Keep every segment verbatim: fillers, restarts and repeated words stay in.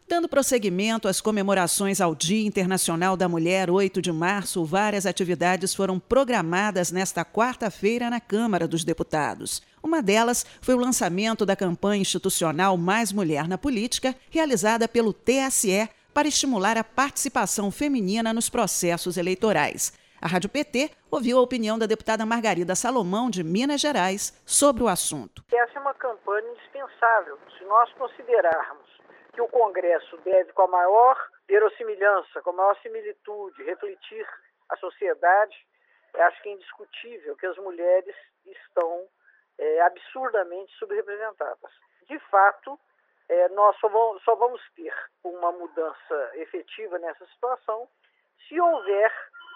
Dando prosseguimento às comemorações ao Dia Internacional da Mulher, oito de março, várias atividades foram programadas nesta quarta-feira na Câmara dos Deputados. Uma delas foi o lançamento da campanha institucional Mais Mulher na Política, realizada pelo T S E para estimular a participação feminina nos processos eleitorais. A Rádio P T ouviu a opinião da deputada Margarida Salomão, de Minas Gerais, sobre o assunto. Essa é uma campanha indispensável. Se nós considerarmos que o Congresso deve, com a maior verossimilhança, com a maior similitude, refletir a sociedade, acho que é indiscutível que as mulheres estão é, absurdamente subrepresentadas. De fato, é, nós só vamos, só vamos ter uma mudança efetiva nessa situação se houver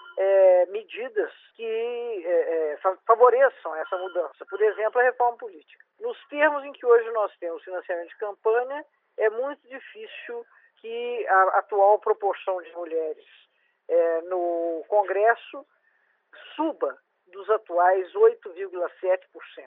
é, medidas que é, favoreçam essa mudança. Por exemplo, a reforma política. Nos termos em que hoje nós temos financiamento de campanha, é muito difícil que a atual proporção de mulheres é, no Congresso suba dos atuais oito vírgula sete por cento.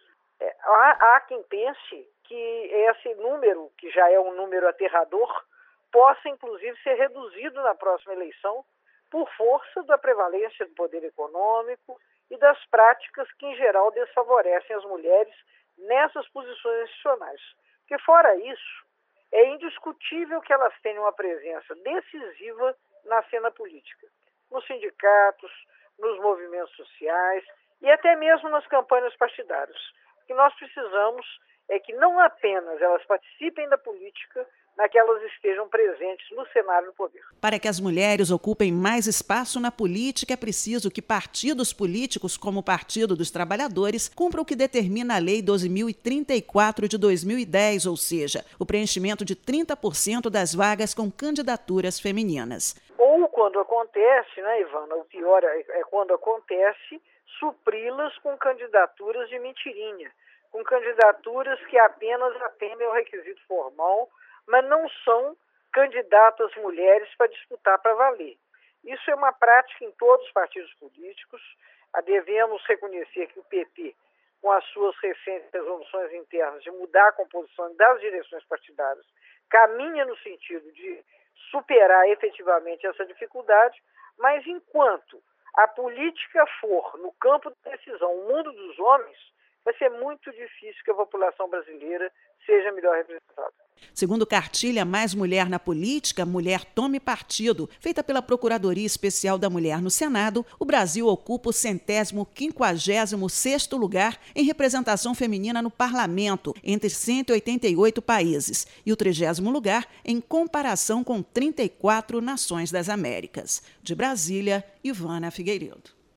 É, há, há quem pense que esse número, que já é um número aterrador, possa inclusive ser reduzido na próxima eleição por força da prevalência do poder econômico e das práticas que, em geral, desfavorecem as mulheres nessas posições institucionais. Porque, fora isso, é indiscutível que elas tenham uma presença decisiva na cena política, nos sindicatos, nos movimentos sociais e até mesmo nas campanhas partidárias. O que nós precisamos é que não apenas elas participem da política, mas que elas estejam presentes no cenário do poder. Para que as mulheres ocupem mais espaço na política, é preciso que partidos políticos, como o Partido dos Trabalhadores, cumpram o que determina a Lei doze mil e trinta e quatro de dois mil e dez, ou seja, o preenchimento de trinta por cento das vagas com candidaturas femininas. Ou, quando acontece, né, Ivana, o pior é, é quando acontece, supri-las com candidaturas de mentirinha, com candidaturas que apenas atendem ao requisito formal, mas não são candidatas mulheres para disputar para valer. Isso é uma prática em todos os partidos políticos. Devemos reconhecer que o P T, com as suas recentes resoluções internas de mudar a composição das direções partidárias, caminha no sentido de superar efetivamente essa dificuldade, mas enquanto a política for, no campo da decisão, o mundo dos homens, vai ser muito difícil que a população brasileira seja melhor representada. Segundo cartilha Mais Mulher na Política, Mulher Tome Partido, feita pela Procuradoria Especial da Mulher no Senado, o Brasil ocupa o centésimo quinquagésimo sexto lugar em representação feminina no parlamento, entre cento e oitenta e oito países, e o trigésimo lugar em comparação com trinta e quatro nações das Américas. De Brasília, Ivana Figueiredo.